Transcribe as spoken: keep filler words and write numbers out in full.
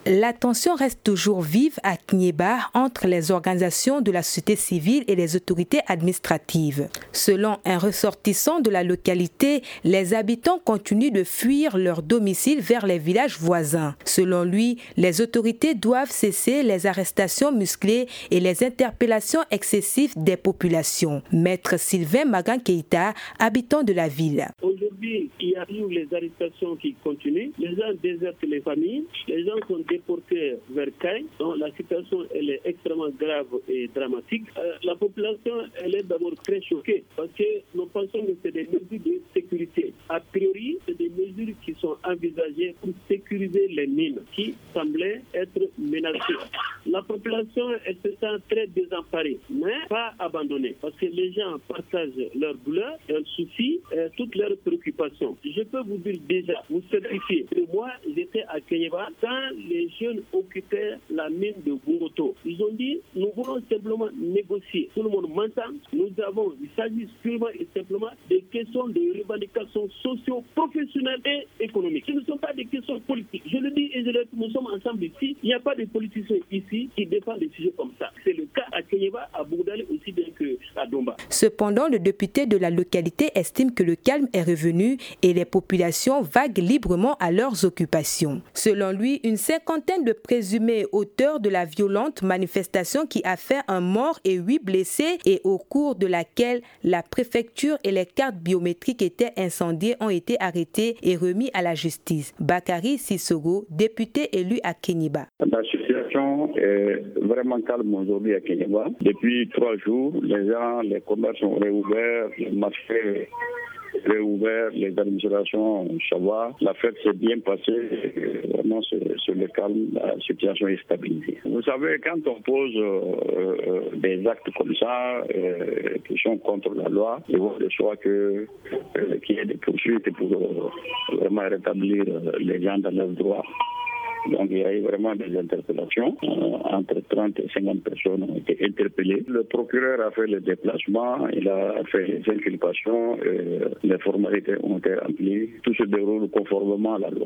La tension reste toujours vive à Kniéba entre les organisations de la société civile et les autorités administratives. Selon un ressortissant de la localité, les habitants continuent de fuir leur domicile vers les villages voisins. Selon lui, les autorités doivent cesser les arrestations musclées et les interpellations excessives des populations. Maître Sylvain Magan Keïta, habitant de la ville. Aujourd'hui, il y a eu les arrestations qui continuent. Les gens désertent les familles. Les gens sont déportés vers Caille. Donc la situation elle est extrêmement grave et dramatique. Euh, la population elle est d'abord très choquée parce que nous pensons que c'est des mesures de sécurité. A priori, c'est des mesures qui sont envisagées pour sécuriser les mines qui semblaient être menacées. La population elle se sent très désemparée, mais pas abandonnée parce que les gens partagent leurs douleurs, leurs soucis, euh, toutes leurs préoccupations. Je peux vous dire déjà, vous certifier que moi, j'étais à Kniéba quand les jeunes occupaient la mine de Bungoto. Ils ont dit, nous voulons simplement négocier. Tout le monde m'entend. Nous avons, il s'agit purement et simplement des questions de revendications socio-professionnelles et économiques. Ce ne sont pas des questions politiques. Je le dis et je le dis, nous sommes ensemble ici. Il n'y a pas de politiciens ici qui défendent des sujets comme ça. C'est le cas à Kniéba, à Bourdale aussi bien qu'à Domba. Cependant, le député de la localité estime que le calme est revenu et les populations vaguent librement à leurs occupations. Selon lui, une cinquantaine de présumés auteurs de la violente manifestation qui a fait un mort et huit blessés et au cours de laquelle la préfecture et les cartes biométriques étaient incendiées ont été arrêtés et remis à la justice. Bakary Sissoko, député élu à Kniéba. La situation est vraiment calme aujourd'hui à Kniéba. Depuis trois jours, les gens, les commerces sont réouverts, les marchés réouverts, les administrations, ça va. La fête s'est bien passée, vraiment sur, sur le calme, la situation est stabilisée. Vous savez, quand on pose euh, des actes comme ça, euh, qui sont contre la loi, il va de soi que, euh, qu'il y ait des poursuites pour euh, vraiment rétablir les gens dans leurs droits. Donc il y a eu vraiment des interpellations. Euh, entre trente et cinquante personnes ont été interpellées. Le procureur a fait le déplacement, il a fait les inculpations, et les formalités ont été remplies. Tout se déroule conformément à la loi.